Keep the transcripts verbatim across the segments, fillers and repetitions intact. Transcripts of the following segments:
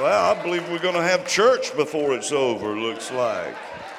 Well, I believe we're going to have church before it's over, looks like.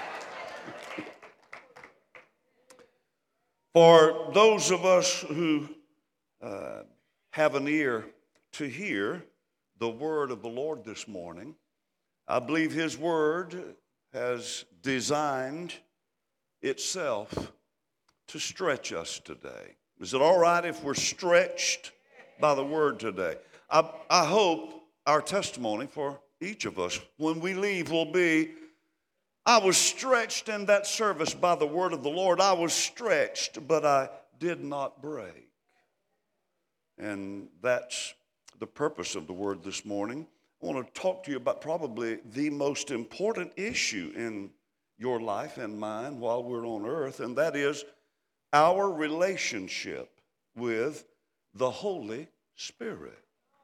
For those of us who uh, have an ear to hear the word of the Lord this morning, I believe His word has designed itself to stretch us today. Is it all right if we're stretched by the word today? I, I hope our testimony for each of us when we leave will be, I was stretched in that service by the word of the Lord. I was stretched, but I did not break. And that's the purpose of the word this morning. I want to talk to you about probably the most important issue in your life and mine while we're on earth, and that is our relationship with the Holy Spirit.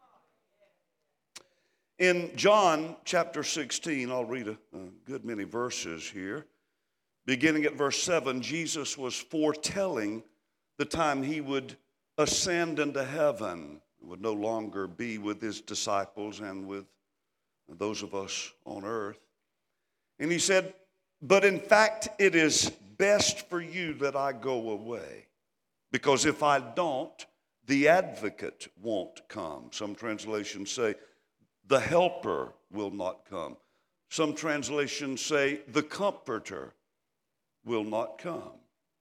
In John chapter sixteen, I'll read a, a good many verses here. Beginning at verse seven, Jesus was foretelling the time He would ascend into heaven, would no longer be with His disciples and with those of us on earth. And He said, but in fact, it is best for you that I go away, because if I don't, the advocate won't come. Some translations say, the helper will not come. Some translations say, the comforter will not come.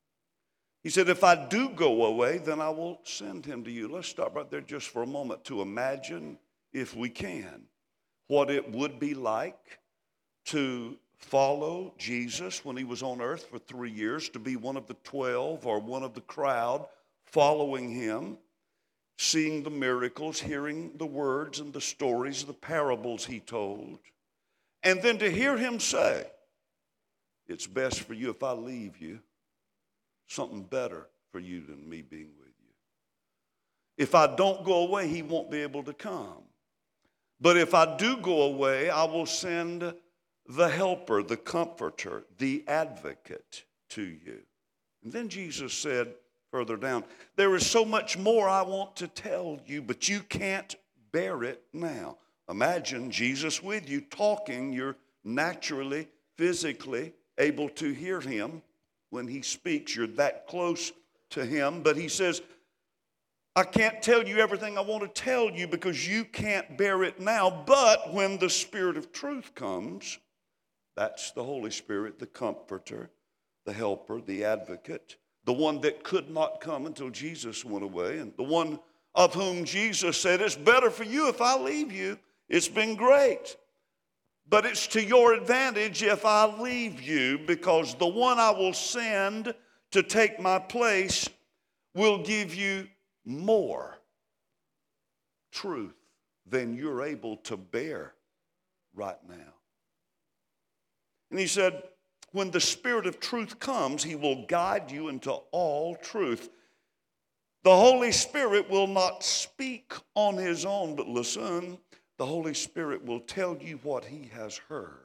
He said, if I do go away, then I will send Him to you. Let's stop right there just for a moment to imagine, if we can, what it would be like to follow Jesus when He was on earth for three years, to be one of the twelve or one of the crowd following Him, seeing the miracles, hearing the words and the stories, the parables He told, and then to hear Him say, it's best for you if I leave you, something better for you than me being with you. If I don't go away, He won't be able to come. But if I do go away, I will send the helper, the comforter, the advocate to you. And then Jesus said further down, there is so much more I want to tell you, but you can't bear it now. Imagine Jesus with you talking. You're naturally, physically able to hear Him when He speaks. You're that close to Him. But He says, I can't tell you everything I want to tell you because you can't bear it now. But when the Spirit of truth comes, that's the Holy Spirit, the comforter, the helper, the advocate, the one that could not come until Jesus went away, and the one of whom Jesus said, it's better for you if I leave you. It's been great, but it's to your advantage if I leave you, because the one I will send to take my place will give you more truth than you're able to bear right now. And He said, when the Spirit of truth comes, He will guide you into all truth. The Holy Spirit will not speak on His own, but listen, the Holy Spirit will tell you what He has heard.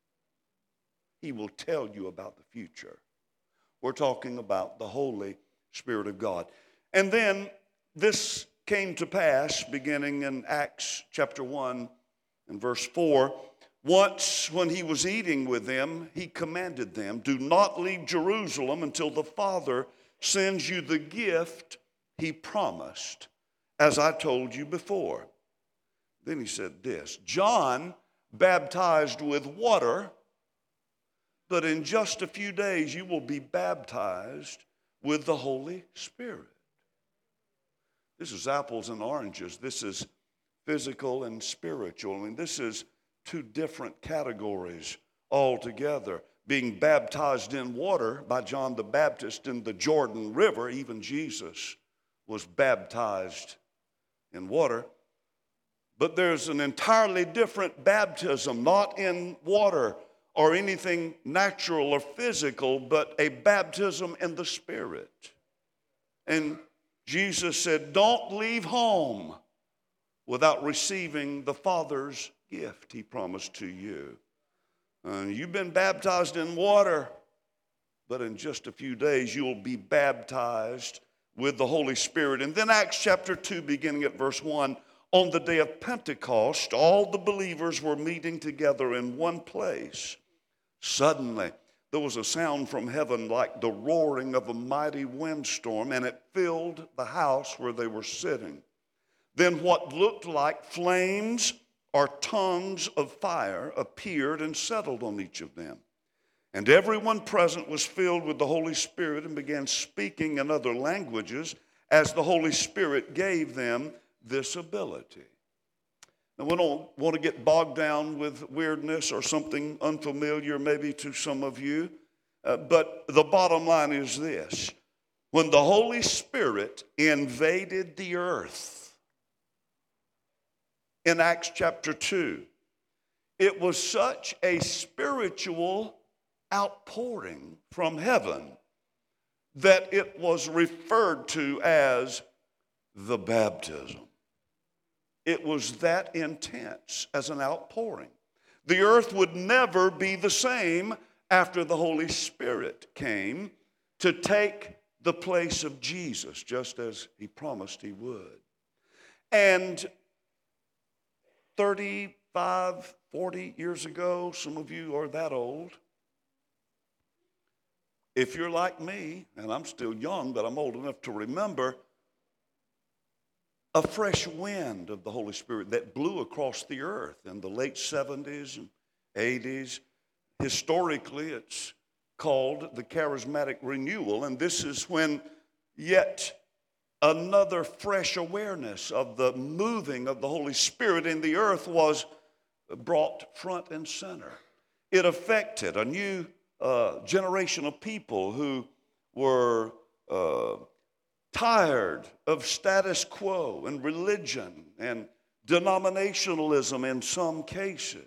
He will tell you about the future. We're talking about the Holy Spirit of God. And then this came to pass beginning in Acts chapter one and verse four. Once when He was eating with them, He commanded them, do not leave Jerusalem until the Father sends you the gift He promised, as I told you before. Then He said this, John baptized with water, but in just a few days you will be baptized with the Holy Spirit. This is apples and oranges. This is physical and spiritual. I mean, this is two different categories altogether. Being baptized in water by John the Baptist in the Jordan River, even Jesus was baptized in water. But there's an entirely different baptism, not in water or anything natural or physical, but a baptism in the Spirit. And Jesus said, don't leave home without receiving the Father's gift He promised to you. Uh, you've been baptized in water, but in just a few days you'll be baptized with the Holy Spirit. And then Acts chapter two, beginning at verse one, on the day of Pentecost, all the believers were meeting together in one place. Suddenly, there was a sound from heaven like the roaring of a mighty windstorm, and it filled the house where they were sitting. Then what looked like flames or tongues of fire appeared and settled on each of them. And everyone present was filled with the Holy Spirit and began speaking in other languages as the Holy Spirit gave them this ability. Now, we don't want to get bogged down with weirdness or something unfamiliar maybe to some of you, uh, but the bottom line is this. When the Holy Spirit invaded the earth in Acts chapter two, it was such a spiritual outpouring from heaven that it was referred to as the baptism. It was that intense as an outpouring. The earth would never be the same after the Holy Spirit came to take the place of Jesus, just as he promised he would. And thirty-five, forty years ago, some of you are that old. If you're like me, and I'm still young, but I'm old enough to remember, a fresh wind of the Holy Spirit that blew across the earth in the late seventies and eighties. Historically, it's called the charismatic renewal, and this is when yet another fresh awareness of the moving of the Holy Spirit in the earth was brought front and center. It affected a new uh, generation of people who were uh, tired of status quo and religion and denominationalism in some cases,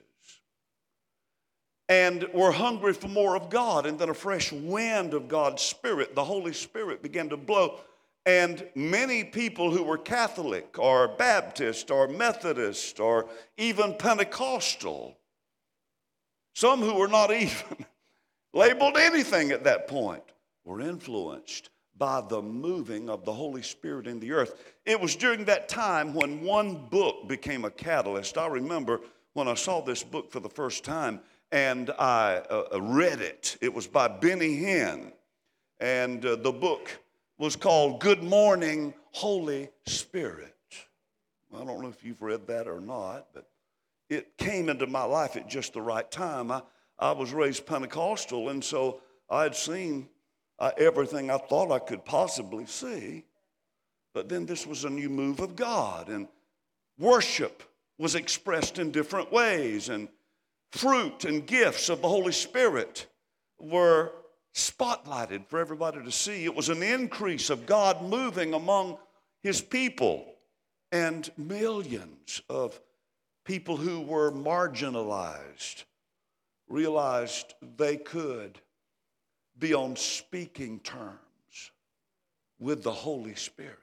and were hungry for more of God. And then a fresh wind of God's Spirit, the Holy Spirit, began to blow. And many people who were Catholic or Baptist or Methodist or even Pentecostal, some who were not even labeled anything at that point, were influenced by the moving of the Holy Spirit in the earth. It was during that time when one book became a catalyst. I remember when I saw this book for the first time and I uh, read it. It was by Benny Hinn, and uh, the book was called Good Morning, Holy Spirit. I don't know if you've read that or not, but it came into my life at just the right time. I, I was raised Pentecostal, and so I had seen uh, everything I thought I could possibly see. But then this was a new move of God, and worship was expressed in different ways, and fruit and gifts of the Holy Spirit were spotlighted for everybody to see. It was an increase of God moving among his people, and millions of people who were marginalized realized they could be on speaking terms with the Holy Spirit.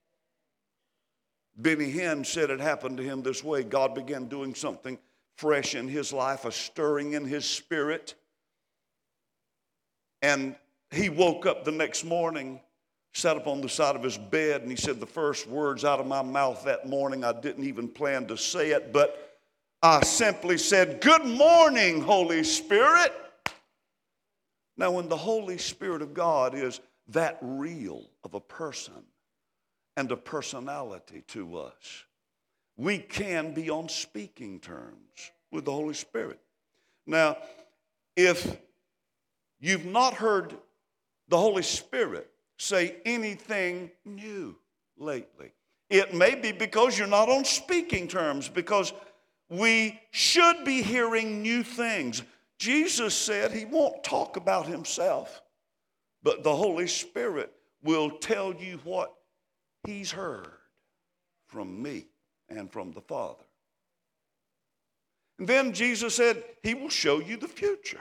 Benny Hinn said it happened to him this way. God began doing something fresh in his life, a stirring in his spirit. And he woke up the next morning, sat up on the side of his bed, and he said, the first words out of my mouth that morning, I didn't even plan to say it, but I simply said, "Good morning, Holy Spirit." Now, when the Holy Spirit of God is that real of a person and a personality to us, we can be on speaking terms with the Holy Spirit. Now, if you've not heard the Holy Spirit say anything new lately, it may be because you're not on speaking terms, because we should be hearing new things. Jesus said he won't talk about himself, but the Holy Spirit will tell you what he's heard from me and from the Father. And then Jesus said he will show you the future.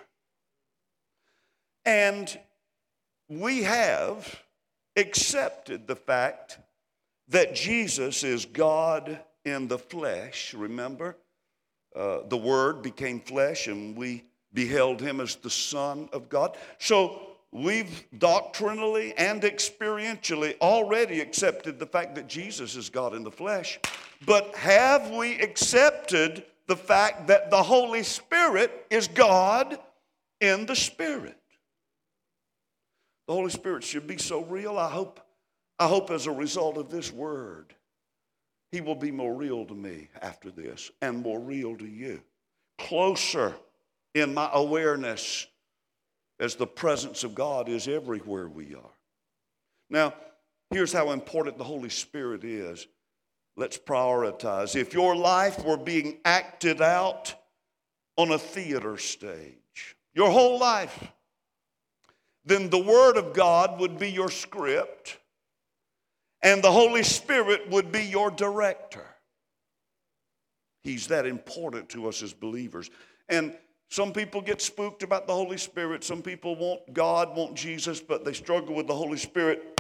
And we have accepted the fact that Jesus is God in the flesh. Remember, uh, the Word became flesh and we beheld him as the Son of God. So we've doctrinally and experientially already accepted the fact that Jesus is God in the flesh. But have we accepted the fact that the Holy Spirit is God in the Spirit? The Holy Spirit should be so real. I hope, I hope as a result of this word, He will be more real to me after this and more real to you. Closer in my awareness as the presence of God is everywhere we are. Now, here's how important the Holy Spirit is. Let's prioritize. If your life were being acted out on a theater stage, your whole life, then the Word of God would be your script, and the Holy Spirit would be your director. He's that important to us as believers. And some people get spooked about the Holy Spirit. Some people want God, want Jesus, but they struggle with the Holy Spirit.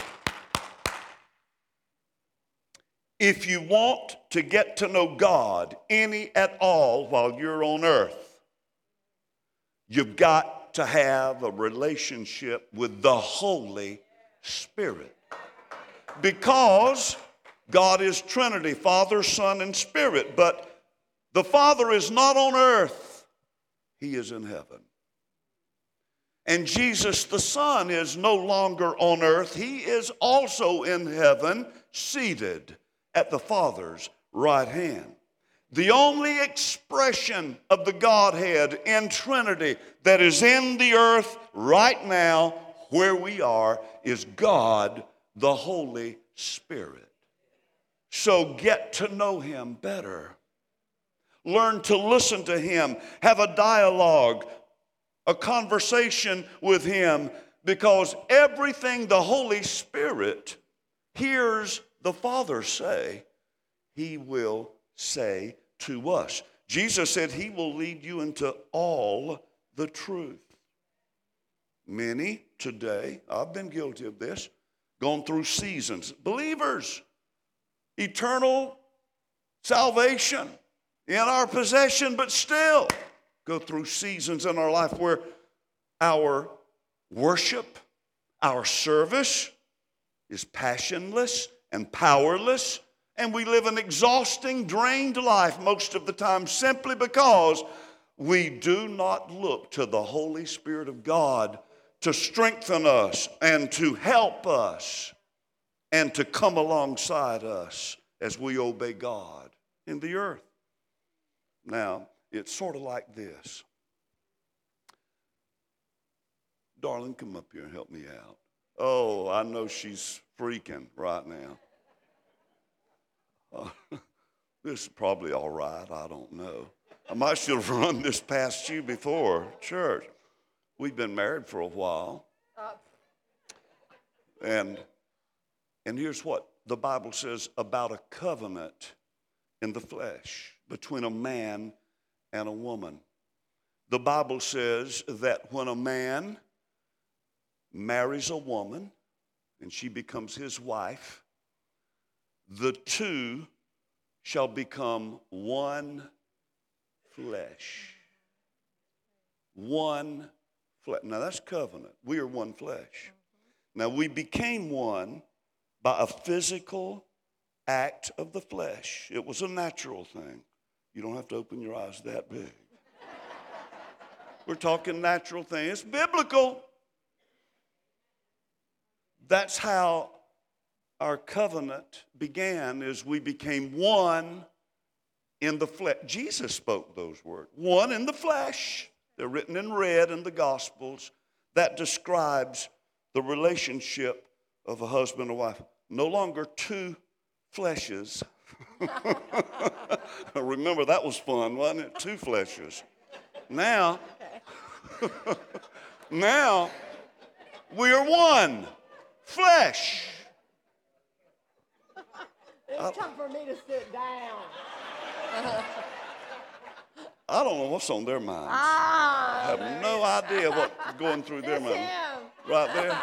If you want to get to know God any at all while you're on earth, you've got to have a relationship with the Holy Spirit. Because God is Trinity, Father, Son, and Spirit. But the Father is not on earth. He is in heaven. And Jesus the Son is no longer on earth. He is also in heaven, seated at the Father's right hand. The only expression of the Godhead in Trinity that is in the earth right now where we are is God, the Holy Spirit. So get to know Him better. Learn to listen to Him. Have a dialogue, a conversation with Him, because everything the Holy Spirit hears the Father say, He will say to us. Jesus said He will lead you into all the truth. Many today, I've been guilty of this, gone through seasons. Believers, eternal salvation in our possession, but still go through seasons in our life where our worship, our service is passionless and powerless, and we live an exhausting, drained life most of the time simply because we do not look to the Holy Spirit of God to strengthen us and to help us and to come alongside us as we obey God in the earth. Now, it's sort of like this. Darling, come up here and help me out. Oh, I know she's freaking right now. Uh, this is probably all right. I don't know. I might should have run this past you before church. We've been married for a while. And, and here's what the Bible says about a covenant in the flesh between a man and a woman. The Bible says that when a man marries a woman and she becomes his wife, the two shall become one flesh. One flesh. Now that's covenant. We are one flesh. Now we became one by a physical act of the flesh. It was a natural thing. You don't have to open your eyes that big. We're talking natural thing. It's biblical. That's how our covenant began, is we became one in the flesh. Jesus spoke those words. One in the flesh. They're written in red in the Gospels. That describes the relationship of a husband and wife. No longer two fleshes. Remember, that was fun, wasn't it? Two fleshes. Now, now we are one flesh. It's time for me to sit down. I don't know what's on their minds. Ah, I have no idea what's going through their it's minds. him. Right there.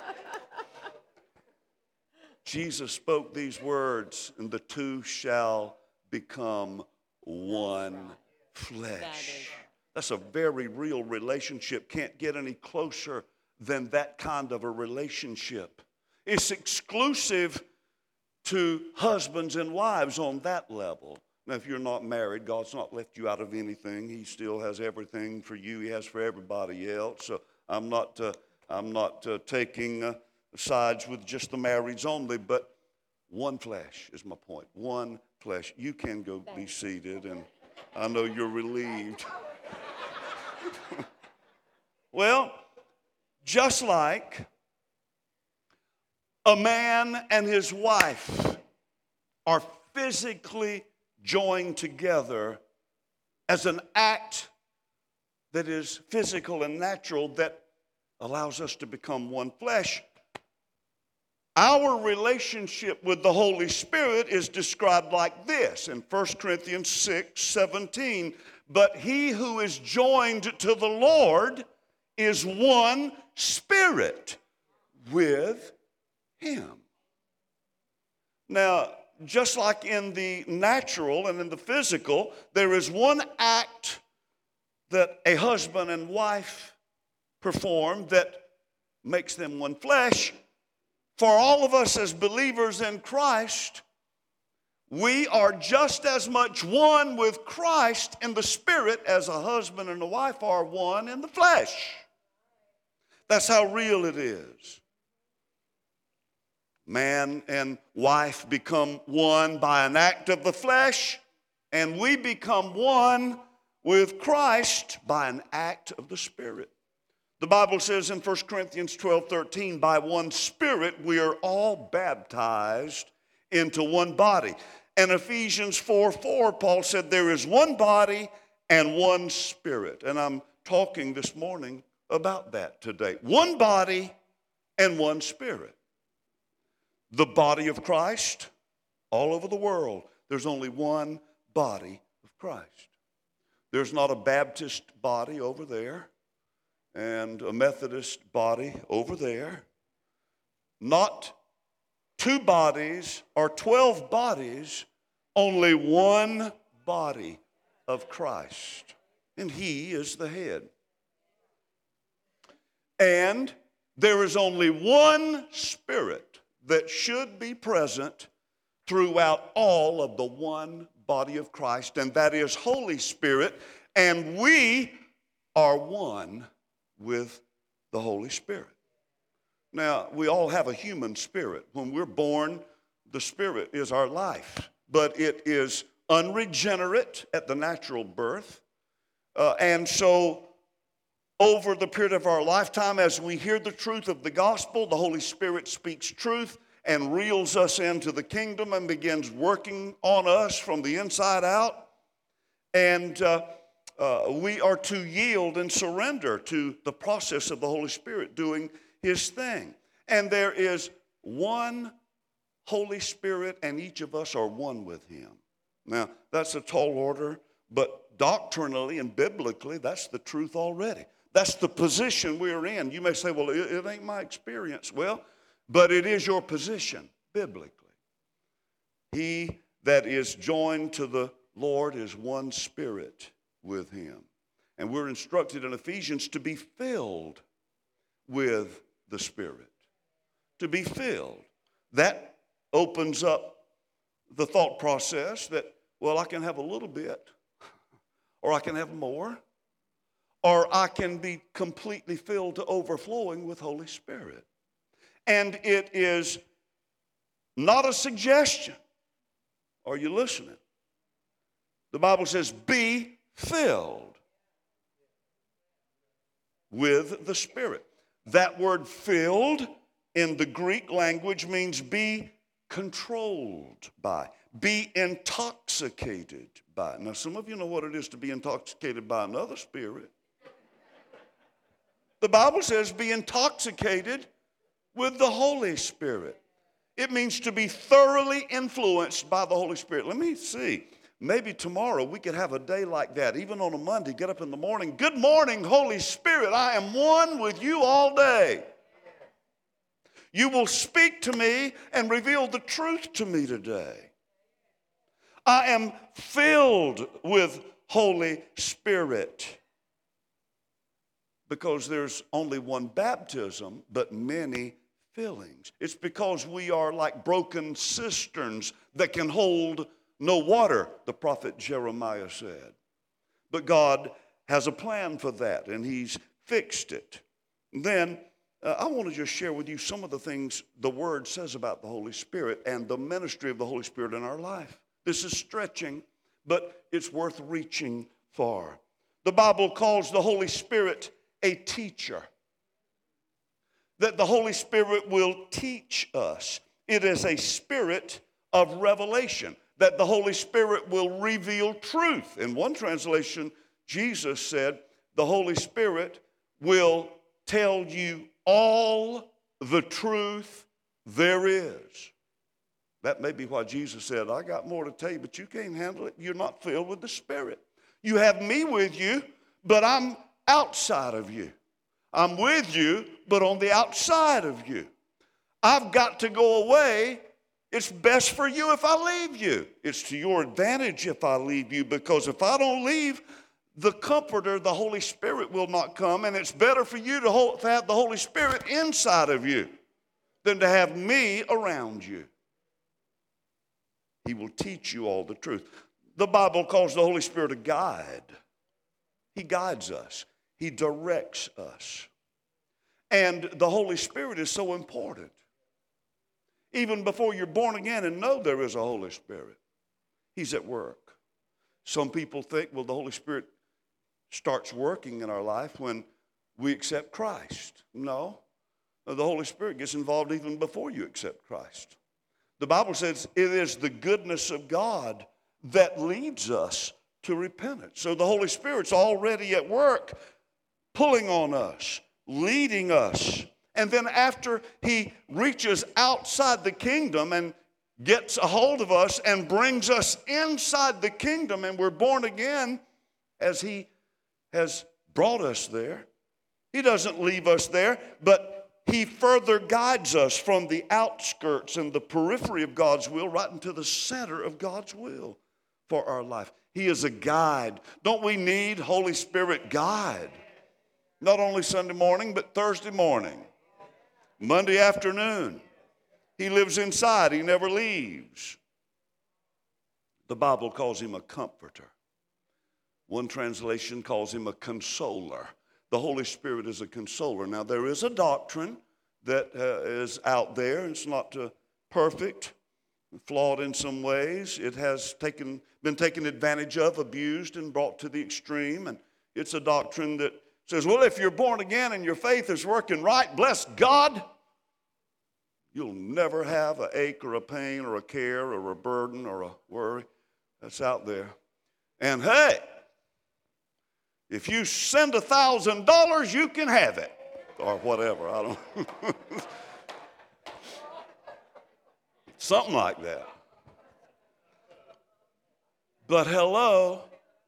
Jesus spoke these words, and the two shall become one flesh. That's a very real relationship. Can't get any closer than that kind of a relationship. It's exclusive to husbands and wives on that level. Now, if you're not married, God's not left you out of anything. He still has everything for you. He has for everybody else. So I'm not, uh, I'm not uh, taking uh, sides with just the marrieds only, but one flesh is my point. One flesh. You can go be seated, and I know you're relieved. Well, just like a man and his wife are physically joined together as an act that is physical and natural that allows us to become one flesh, our relationship with the Holy Spirit is described like this in First Corinthians six seventeen. But he who is joined to the Lord is one spirit with him. Now, just like in the natural and in the physical, there is one act that a husband and wife perform that makes them one flesh. For all of us as believers in Christ, we are just as much one with Christ in the Spirit as a husband and a wife are one in the flesh. That's how real it is. Man and wife become one by an act of the flesh, and we become one with Christ by an act of the Spirit. The Bible says in First Corinthians twelve thirteen, by one Spirit we are all baptized into one body. And Ephesians four four, Paul said there is one body and one Spirit. And I'm talking this morning about that today. One body and one Spirit. The body of Christ, all over the world, there's only one body of Christ. There's not a Baptist body over there and a Methodist body over there. Not two bodies or twelve bodies, only one body of Christ. And he is the head. And there is only one Spirit that should be present throughout all of the one body of Christ, and that is Holy Spirit, and we are one with the Holy Spirit. Now, we all have a human spirit. When we're born, the Spirit is our life, but it is unregenerate at the natural birth, uh, and so over the period of our lifetime, as we hear the truth of the gospel, the Holy Spirit speaks truth and reels us into the kingdom and begins working on us from the inside out. And uh, uh, we are to yield and surrender to the process of the Holy Spirit doing his thing. And there is one Holy Spirit, and each of us are one with him. Now, that's a tall order, but doctrinally and biblically, that's the truth already. That's the position we're in. You may say, well, it, it ain't my experience. Well, but it is your position biblically. He that is joined to the Lord is one spirit with him. And we're instructed in Ephesians to be filled with the Spirit. To be filled. That opens up the thought process that, well, I can have a little bit, or I can have more, or I can be completely filled to overflowing with Holy Spirit. And it is not a suggestion. Are you listening? The Bible says, be filled with the Spirit. That word filled in the Greek language means be controlled by, be intoxicated by. Now, some of you know what it is to be intoxicated by another spirit. The Bible says be intoxicated with the Holy Spirit. It means to be thoroughly influenced by the Holy Spirit. Let me see. Maybe tomorrow we could have a day like that. Even on a Monday, get up in the morning. Good morning, Holy Spirit. I am one with you all day. You will speak to me and reveal the truth to me today. I am filled with Holy Spirit. because there's only one baptism, but many fillings. It's because we are like broken cisterns that can hold no water, the prophet Jeremiah said. But God has a plan for that, and he's fixed it. Then uh, I want to just share with you some of the things the Word says about the Holy Spirit and the ministry of the Holy Spirit in our life. This is stretching, but it's worth reaching for. The Bible calls the Holy Spirit a teacher. That the Holy Spirit will teach us. It is a spirit of revelation. That the Holy Spirit will reveal truth. In one translation, Jesus said, the Holy Spirit will tell you all the truth there is. That may be why Jesus said, I got more to tell you, but you can't handle it. You're not filled with the Spirit. You have me with you, but I'm outside of you. I'm with you, but on the outside of you. I've got to go away. It's best for you if I leave you. It's to your advantage if I leave you, because if I don't leave, the Comforter, the Holy Spirit, will not come, and it's better for you to, hold, to have the Holy Spirit inside of you than to have me around you. He will teach you all the truth. The Bible calls the Holy Spirit a guide. He guides us. He directs us. And the Holy Spirit is so important. Even before you're born again and know there is a Holy Spirit, He's at work. Some people think, well, the Holy Spirit starts working in our life when we accept Christ. No. The Holy Spirit gets involved even before you accept Christ. The Bible says it is the goodness of God that leads us to repentance. So the Holy Spirit's already at work, pulling on us, leading us. And then after He reaches outside the kingdom and gets a hold of us and brings us inside the kingdom, and we're born again as He has brought us there, He doesn't leave us there, but He further guides us from the outskirts and the periphery of God's will right into the center of God's will for our life. He is a guide. Don't we need Holy Spirit guide? Not only Sunday morning, but Thursday morning, Monday afternoon. He lives inside. He never leaves. The Bible calls Him a comforter. One translation calls Him a consoler. The Holy Spirit is a consoler. Now, there is a doctrine that uh, is out there. It's not uh, perfect, flawed in some ways. It has taken, been taken advantage of, abused, and brought to the extreme. And it's a doctrine that says, well, if you're born again and your faith is working right, bless God, you'll never have an ache or a pain or a care or a burden or a worry. That's out there. And hey, if you send a thousand dollars, you can have it, or whatever. I don't. Something like that. But hello,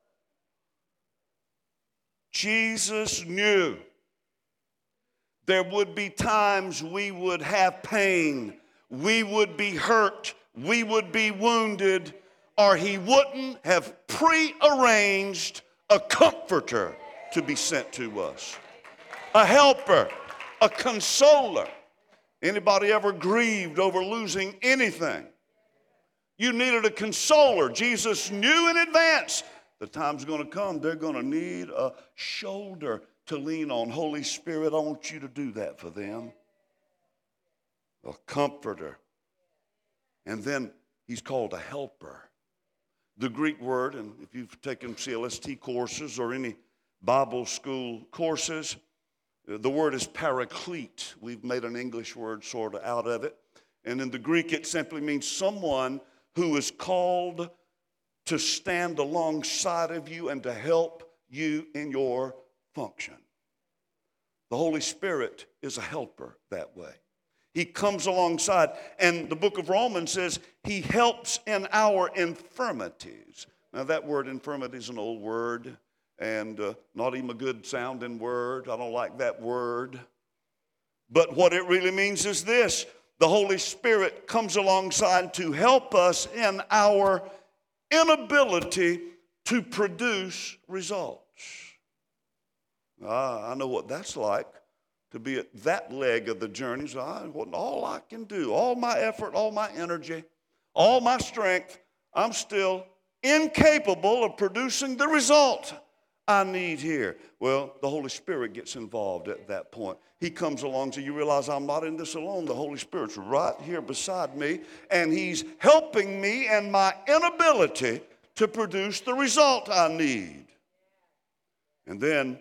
Jesus knew there would be times we would have pain, we would be hurt, we would be wounded, or He wouldn't have prearranged a comforter to be sent to us, a helper, a consoler. Anybody ever grieved over losing anything? You needed a consoler. Jesus knew in advance the time's going to come. They're going to need a shoulder to lean on. Holy Spirit, I want you to do that for them. A comforter. And then He's called a helper. The Greek word, and if you've taken C L S T courses or any Bible school courses, the word is paraclete. We've made an English word sort of out of it. And in the Greek, it simply means someone who is called to stand alongside of you and to help you in your function. The Holy Spirit is a helper that way. He comes alongside, and the book of Romans says He helps in our infirmities. Now that word infirmity is an old word and uh, not even a good sounding word. I don't like that word. But what it really means is this: the Holy Spirit comes alongside to help us in our inability to produce results. I, I know what that's like to be at that leg of the journey. So I, all I can do, all my effort, all my energy, all my strength, I'm still incapable of producing the result I need here. Well, the Holy Spirit gets involved at that point. He comes along, so you realize I'm not in this alone. The Holy Spirit's right here beside me, and He's helping me in my inability to produce the result I need. And then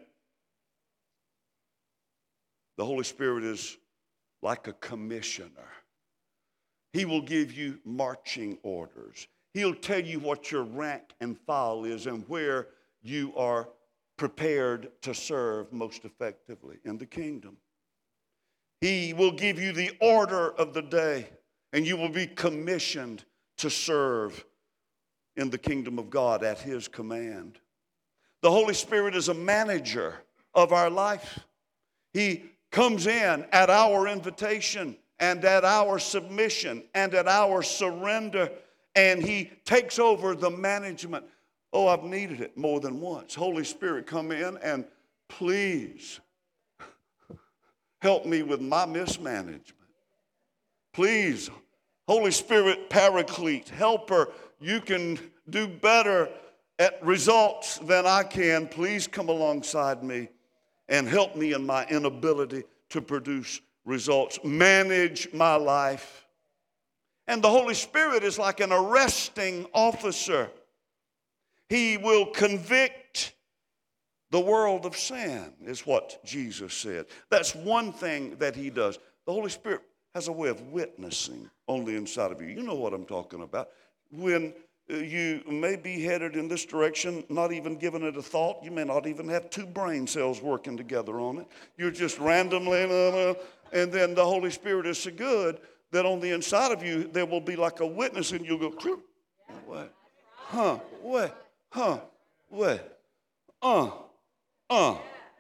the Holy Spirit is like a commissioner. He will give you marching orders. He'll tell you what your rank and file is and where you are prepared to serve most effectively in the kingdom. He will give you the order of the day, and you will be commissioned to serve in the kingdom of God at His command. The Holy Spirit is a manager of our life. He comes in at our invitation and at our submission and at our surrender, and He takes over the management. Oh, I've needed it more than once. Holy Spirit, come in and please help me with my mismanagement. Please, Holy Spirit, Paraclete, helper, you can do better at results than I can. Please come alongside me and help me in my inability to produce results. Manage my life. And the Holy Spirit is like an arresting officer. He will convict the world of sin, is what Jesus said. That's one thing that He does. The Holy Spirit has a way of witnessing on the inside of you. You know what I'm talking about. When you may be headed in this direction, not even giving it a thought. You may not even have two brain cells working together on it. You're just randomly, and then the Holy Spirit is so good that on the inside of you, there will be like a witness, and you'll go, what? Huh, what? Huh, what? Uh, uh.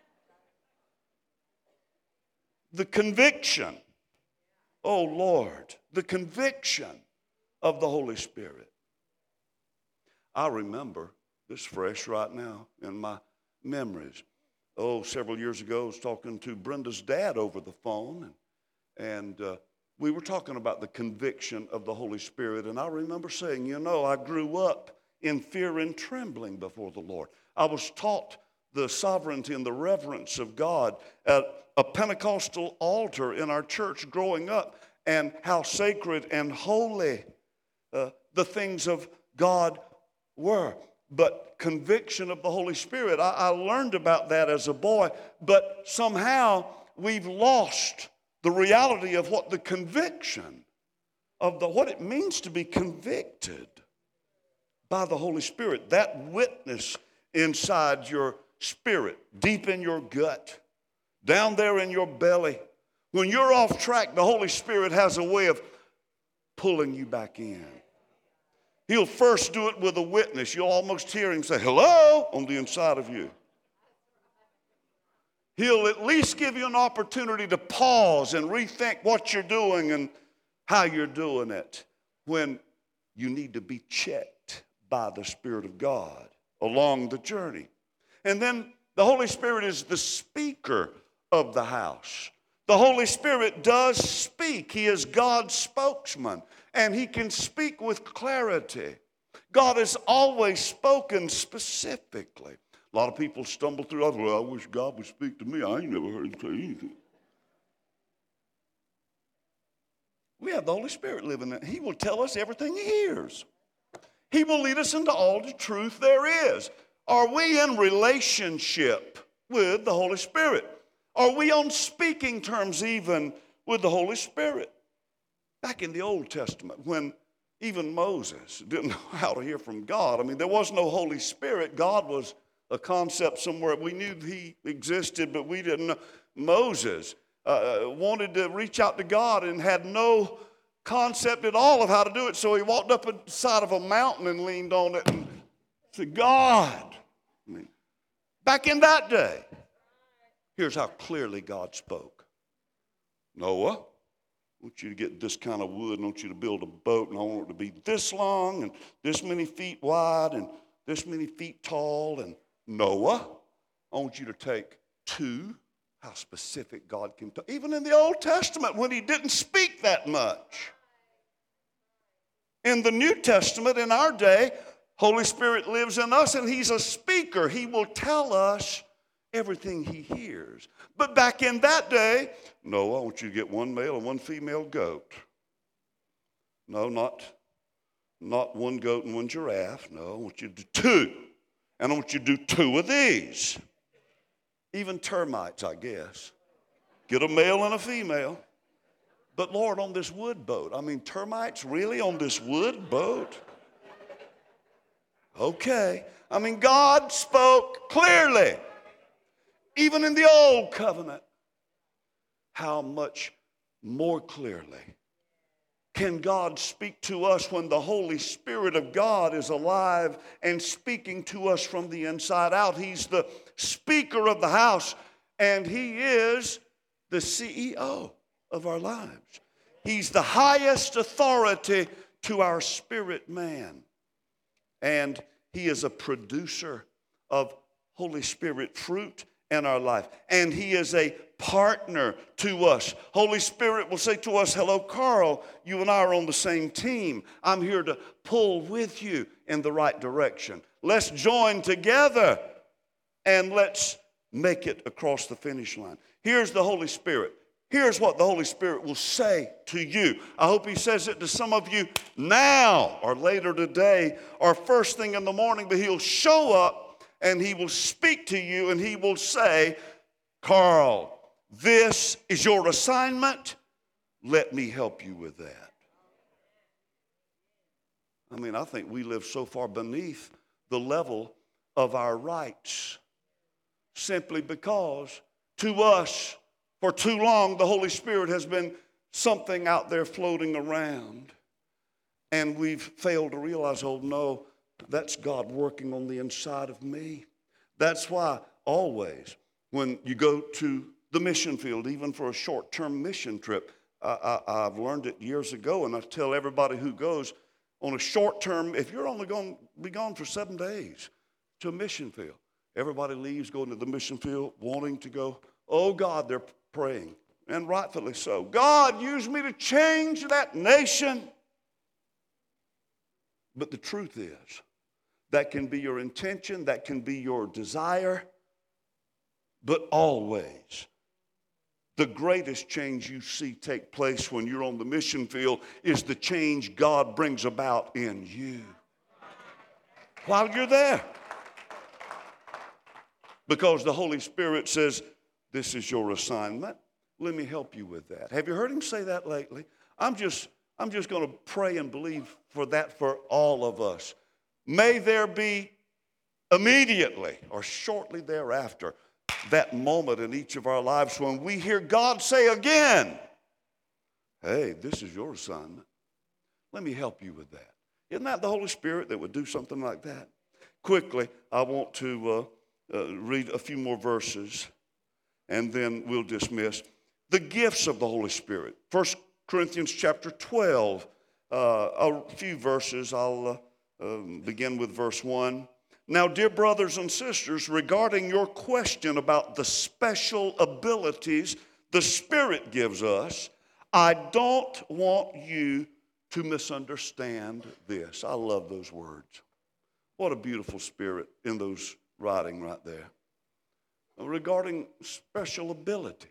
The conviction, oh Lord, the conviction of the Holy Spirit. I remember this fresh right now in my memories. Oh, several years ago, I was talking to Brenda's dad over the phone, and, and uh, we were talking about the conviction of the Holy Spirit, and I remember saying, you know, I grew up in fear and trembling before the Lord. I was taught the sovereignty and the reverence of God at a Pentecostal altar in our church growing up, and how sacred and holy uh, the things of God were. But conviction of the Holy Spirit, I, I learned about that as a boy, but somehow we've lost the reality of what the conviction of the what it means to be convicted by the Holy Spirit. That witness inside your spirit, deep in your gut, down there in your belly. When you're off track, the Holy Spirit has a way of pulling you back in. He'll first do it with a witness. You'll almost hear Him say, hello, on the inside of you. He'll at least give you an opportunity to pause and rethink what you're doing and how you're doing it when you need to be checked by the Spirit of God along the journey. And then the Holy Spirit is the speaker of the house. The Holy Spirit does speak. He is God's spokesman, and He can speak with clarity. God has always spoken specifically. A lot of people stumble through, well, I wish God would speak to me. I ain't never heard Him say anything. We have the Holy Spirit living in. He will tell us everything He hears. He will lead us into all the truth there is. Are we in relationship with the Holy Spirit? Are we on speaking terms even with the Holy Spirit? Back in the Old Testament, when even Moses didn't know how to hear from God, I mean, there was no Holy Spirit. God was a concept somewhere. We knew He existed, but we didn't know. Moses uh, wanted to reach out to God and had no concept at all of how to do it, so he walked up the side of a mountain and leaned on it and said, God. I mean, back in that day, here's how clearly God spoke. Noah, I want you to get this kind of wood, and I want you to build a boat, and I want it to be this long and this many feet wide and this many feet tall. And Noah, I want you to take to. How specific God can talk. Even in the Old Testament when he didn't speak that much. In the New Testament, in our day, Holy Spirit lives in us and he's a speaker. He will tell us everything he hears. But back in that day, no, I want you to get one male and one female goat. No, not, not one goat and one giraffe. No, I want you to do two. And I want you to do two of these. Even termites, I guess. Get a male and a female. But Lord, on this wood boat, I mean, termites really on this wood boat? Okay. I mean, God spoke clearly. Even in the old covenant. How much more clearly can God speak to us when the Holy Spirit of God is alive and speaking to us from the inside out? He's the speaker of the house, and he is the C E O of our lives. He's the highest authority to our spirit man. And he is a producer of Holy Spirit fruit in our life. And he is a partner to us. Holy Spirit will say to us, hello, Carl, you and I are on the same team. I'm here to pull with you in the right direction. Let's join together and let's make it across the finish line. Here's the Holy Spirit. Here's what the Holy Spirit will say to you. I hope he says it to some of you now or later today or first thing in the morning, but he'll show up and he will speak to you and he will say, Carl, this is your assignment. Let me help you with that. I mean, I think we live so far beneath the level of our rights simply because to us, for too long, the Holy Spirit has been something out there floating around. And we've failed to realize, oh no, that's God working on the inside of me. That's why always when you go to the mission field, even for a short-term mission trip, I, I, I've learned it years ago, and I tell everybody who goes on a short-term, if you're only going to be gone for seven days to a mission field, everybody leaves going to the mission field wanting to go, oh God, they're praying, and rightfully so. God, use me to change that nation. But the truth is, that can be your intention, that can be your desire, but always the greatest change you see take place when you're on the mission field is the change God brings about in you while you're there. Because the Holy Spirit says, this is your assignment. Let me help you with that. Have you heard him say that lately? I'm just, I'm just going to pray and believe for that for all of us. May there be immediately or shortly thereafter that moment in each of our lives when we hear God say again, hey, this is your assignment. Let me help you with that. Isn't that the Holy Spirit that would do something like that? Quickly, I want to uh, uh, read a few more verses, and then we'll dismiss. The gifts of the Holy Spirit. First Corinthians chapter twelve, uh, a few verses. I'll uh, um, begin with verse one. Now, dear brothers and sisters, regarding your question about the special abilities the Spirit gives us, I don't want you to misunderstand this. I love those words. What a beautiful spirit in those writing right there. Regarding special abilities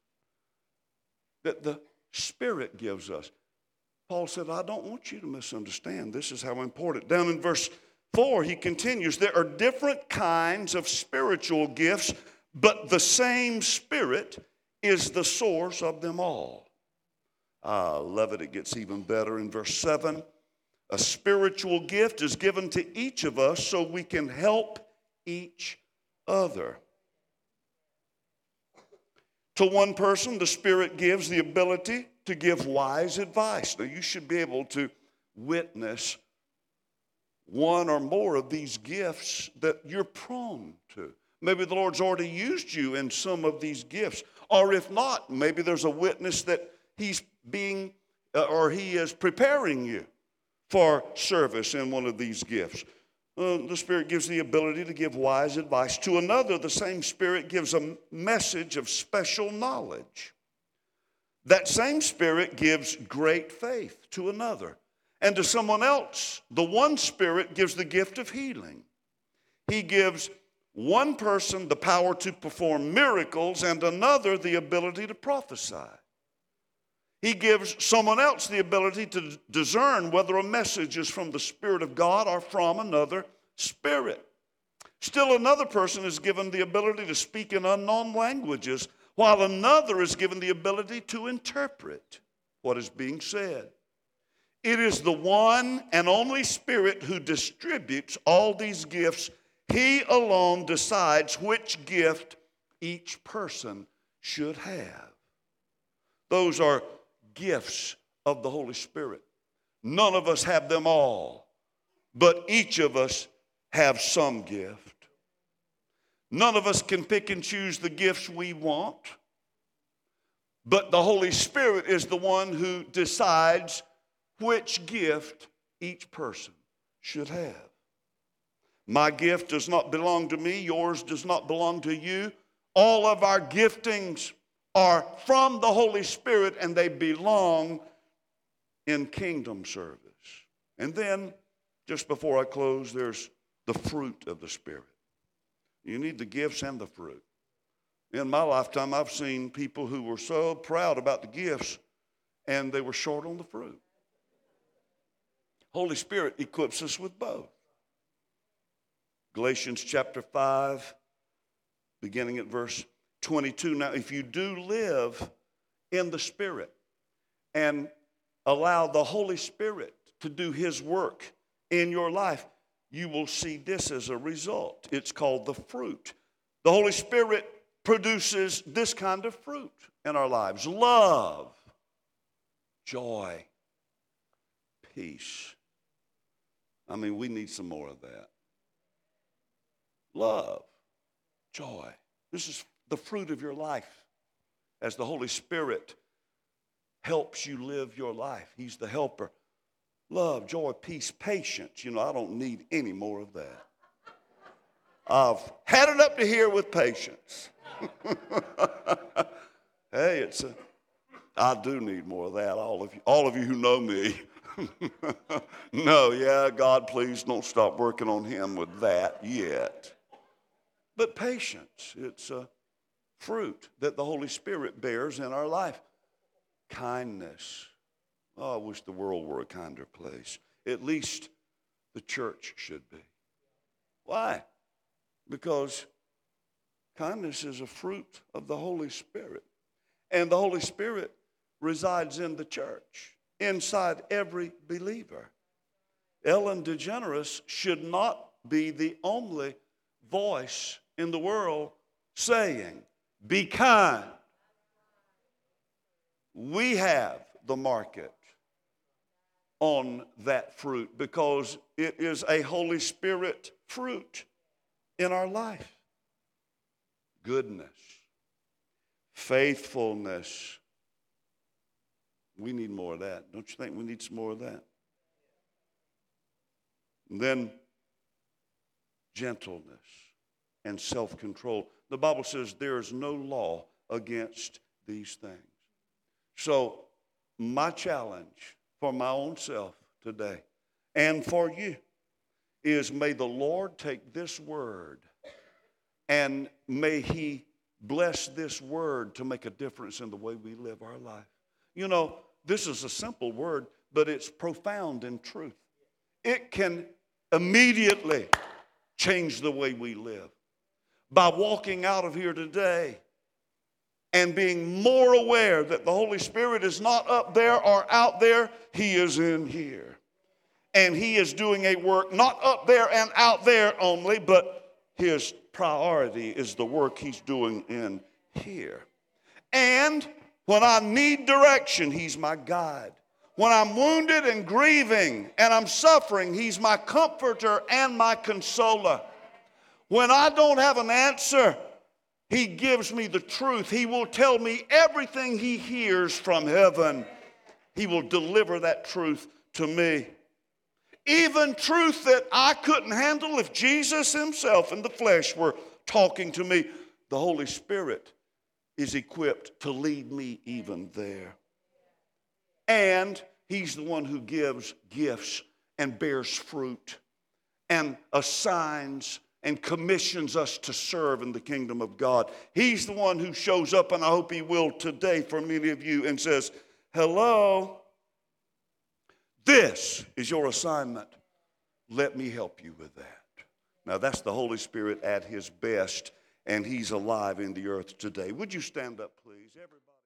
that the Spirit gives us. Paul said, I don't want you to misunderstand. This is how important. Down in verse four, he continues, there are different kinds of spiritual gifts, but the same Spirit is the source of them all. I love it. It gets even better in verse seven. A spiritual gift is given to each of us so we can help each other. To one person, the Spirit gives the ability to give wise advice. Now, you should be able to witness one or more of these gifts that you're prone to. Maybe the Lord's already used you in some of these gifts. Or if not, maybe there's a witness that he's being, uh, or he is preparing you for service in one of these gifts. uh, the Spirit gives the ability to give wise advice. To another, the same Spirit gives a message of special knowledge. That same Spirit gives great faith to another. And to someone else, the one Spirit gives the gift of healing. He gives one person the power to perform miracles and another the ability to prophesy. He gives someone else the ability to discern whether a message is from the Spirit of God or from another spirit. Still another person is given the ability to speak in unknown languages, while another is given the ability to interpret what is being said. It is the one and only Spirit who distributes all these gifts. He alone decides which gift each person should have. Those are gifts of the Holy Spirit. None of us have them all, but each of us have some gift. None of us can pick and choose the gifts we want, but the Holy Spirit is the one who decides which gift each person should have. My gift does not belong to me. Yours does not belong to you. All of our giftings are from the Holy Spirit, and they belong in kingdom service. And then, just before I close, there's the fruit of the Spirit. You need the gifts and the fruit. In my lifetime, I've seen people who were so proud about the gifts, and they were short on the fruit. Holy Spirit equips us with both. Galatians chapter five, beginning at verse twenty-two. Now, if you do live in the Spirit and allow the Holy Spirit to do His work in your life, you will see this as a result. It's called the fruit. The Holy Spirit produces this kind of fruit in our lives: love, joy, peace. I mean, we need some more of that. Love, joy. This is the fruit of your life as the Holy Spirit helps you live your life. He's the helper. Love, joy, peace, patience. You know, I don't need any more of that. I've had it up to here with patience. Hey, it's a, I do need more of that. All of you, all of you who know me. No, yeah, God, please don't stop working on him with that yet. But patience, it's a fruit that the Holy Spirit bears in our life. Kindness. Oh, I wish the world were a kinder place. At least the church should be. Why? Because kindness is a fruit of the Holy Spirit. And the Holy Spirit resides in the church, inside every believer. Ellen DeGeneres should not be the only voice in the world saying, be kind. We have the market on that fruit because it is a Holy Spirit fruit in our life. Goodness, faithfulness. We need more of that. Don't you think we need some more of that? And then gentleness and self-control. The Bible says there is no law against these things. So my challenge for my own self today and for you is, may the Lord take this word and may he bless this word to make a difference in the way we live our life. You know, this is a simple word, but it's profound in truth. It can immediately change the way we live. By walking out of here today and being more aware that the Holy Spirit is not up there or out there, he is in here. And he is doing a work not up there and out there only, but his priority is the work he's doing in here. And when I need direction, he's my guide. When I'm wounded and grieving and I'm suffering, he's my comforter and my consoler. When I don't have an answer, he gives me the truth. He will tell me everything he hears from heaven. He will deliver that truth to me. even truth that I couldn't handle if Jesus himself in the flesh were talking to me. The Holy Spirit is equipped to lead me even there. And he's the one who gives gifts and bears fruit and assigns and commissions us to serve in the kingdom of God. He's the one who shows up, and I hope he will today for many of you, and says, hello, this is your assignment. Let me help you with that. Now that's the Holy Spirit at his best, and he's alive in the earth today. Would you stand up, please, everybody?